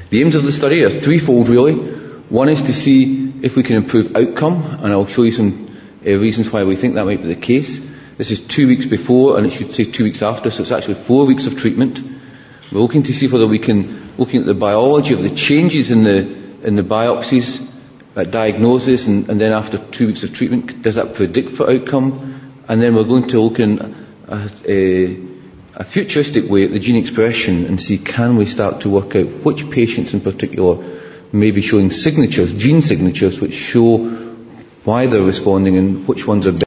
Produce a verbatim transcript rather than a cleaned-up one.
The aims of the study are threefold really. One is to see if we can improve outcome, and I'll show you some uh, reasons why we think that might be the case. This is two weeks before, and it should say two weeks after, so it's actually four weeks of treatment. We're looking to see whether we can, looking at the biology of the changes in the in the biopsies, at diagnosis, and, and then after two weeks of treatment, does that predict for outcome? And then we're going to look in a, a, a futuristic way at the gene expression and see, can we start to work out which patients in particular may be showing signatures, gene signatures, which show why they're responding and which ones are better.